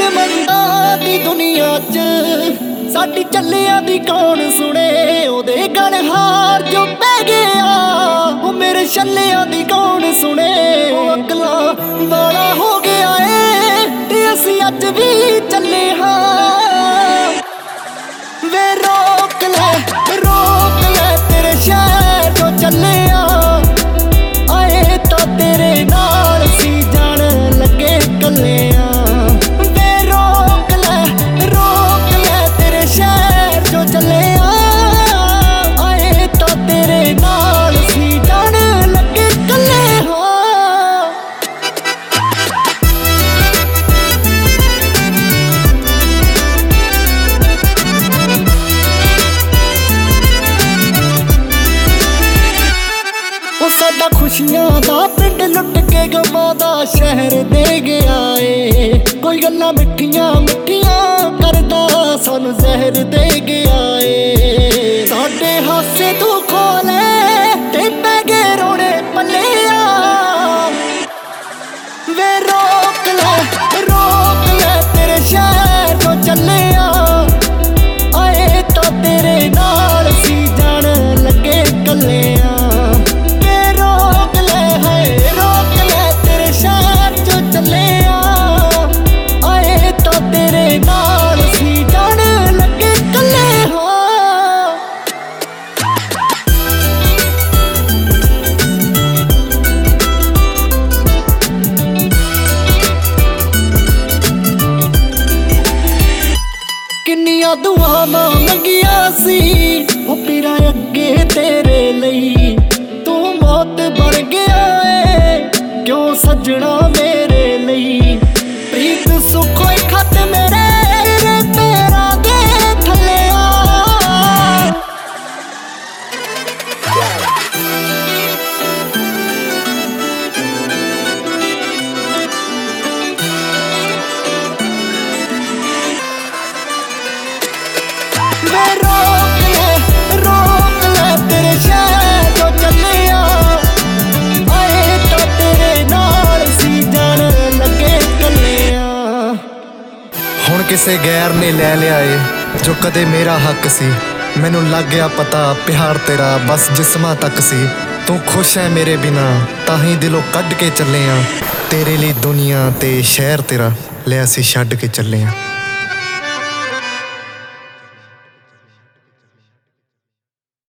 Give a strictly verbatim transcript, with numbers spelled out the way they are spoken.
ਮੰਦਾ ਦੀ ਦੁਨੀਆ 'ਚ ਸਾਡੀ ਚੱਲਿਆਂ ਦੀ ਕੌਣ ਸੁਣੇ। ਉਹਦੇ ਗਲ ਹਾਰ ਜੋ ਪੈ ਗਿਆ ਉਹ ਮੇਰੇ ਛੱਲਿਆਂ ਦੀ ਕੌਣ ਸੁਣੇ। ਉਹ ਅਕਲਾਂ ਵਾਲਾ ਹੋ ਗਿਆ ਏ ਤੇ ਅਸੀਂ ਅੱਜ ਵੀ ਚੱਲੇ ਹਾਂ। ਵੇ ਰੋਕ ਲੈ ਰੋਕ ਲੈ ਤੇਰੇ ਸ਼ਹਿਰ ਜੋ ਚੱਲੇ ਆ। ਆਏ ਤਾਂ ਤੇਰੇ ਨਾਲ ਸੀ ਜਾਣ ਲੱਗੇ ਕੱਲੇ ਆ। ਵੇ ਰੋਕ ਲੈ ਰੋਕ ਲੈ ਤੇਰੇ ਸ਼ਹਿਰ ਜੋ ਚੱਲੇ ਆ। ਆਏ ਤਾਂ ਤੇਰੇ ਨਾਲ ਸੀ ਜਾਣ ਲੱਗੇ ਕੱਲੇ ਹਾਂ। ਉਹ ਸਾਡਾ ਖੁਸ਼ੀਆਂ ਦਾ ਪਿੰਡ ਲੁੱਟ ਕੇ ਗਮਾਂ ਦਾ ਸ਼ਹਿਰ ਦੇ ਗਿਆ ਏ। ਕੋਈ ਗੱਲਾਂ ਮਿੱਠੀਆਂ ਮਿੱਠੀਆਂ ਕਰਦਾ ਸਾਨੂੰ ਜ਼ਹਿਰ ਦੇ ਗਿਆ ਏ। ਸਾਡੇ ਹਾਸੇ ਤੂੰ ਖੋਲੇ ਤੇ ਪੈ ਗਏ ਰੋਣੇ ਪੱਲਿਆ। ਵੇ ਰੋਕ ਲੈ ਰੋਕ ਲੈ ਤੇਰੇ ਸ਼ਹਿਰ ਤੋਂ ਚੱਲੇ ਆ। ਆਏ ਤਾਂ ਤੇਰੇ ਨਾਲ ਸੀ ਜਾਣ ਲੱਗੇ ਕੱਲੇ ਆ। ਨਾਲ ਸੀ ਜਾਣ ਲੱਗੇ ਕੱਲੇ ਹਾਂ। ਕਿੰਨੀਆਂ ਦੁਆਵਾਂ ਮੰਗੀਆਂ ਸੀ ਉਹ ਪੀਰਾਂ ਅੱਗੇ ਤੇਰੇ ਲਈ। ਤੂੰ ਮੌਤ ਬਣ ਗਿਆ ਏ ਕਿਉਂ ਸੱਜਣਾ ਮੇਰੇ ਲਈ। ਪ੍ਰੀਤ ਸੁੱਖੋਂ ਖਤ ਮੇਰੇ ਪੈਰਾਂ ਦੇ ਥੱਲੇ ਆ। ਵੇ ਰੋਕ ਲੈ ਰੋਕ ਲੈ ਤੇਰੇ ਸ਼ਹਿਰ ਜੋ ਚੱਲੇ ਆ। ਆਏ ਤਾਂ ਤੇਰੇ ਨਾਲ ਸੀ ਜਾਣ ਲੱਗੇ ਕੱਲੇ ਆ। ਹੁਣ ਕਿਸੇ ਗੈਰ ਨੇ ਲੈ ਲਿਆ ਏ ਜੋ ਕਦੇ ਮੇਰਾ ਹੱਕ ਸੀ। ਮੈਨੂੰ ਲੱਗ ਗਿਆ ਪਤਾ ਪਿਆਰ ਤੇਰਾ ਬਸ ਜਿਸਮਾਂ ਤੱਕ ਸੀ। ਤੂੰ ਖੁਸ਼ ਹੈ ਮੇਰੇ ਬਿਨਾ ਤਾਂ ਹੀ ਦਿਲੋਂ ਕੱਢ ਕੇ ਚੱਲੇ ਆ। ਤੇਰੇ ਲਈ ਦੁਨੀਆ ਤੇ ਸ਼ਹਿਰ ਤੇਰਾ ਲੈ ਅਸੀਂ ਛੱਡ ਕੇ ਚੱਲੇ ਆ।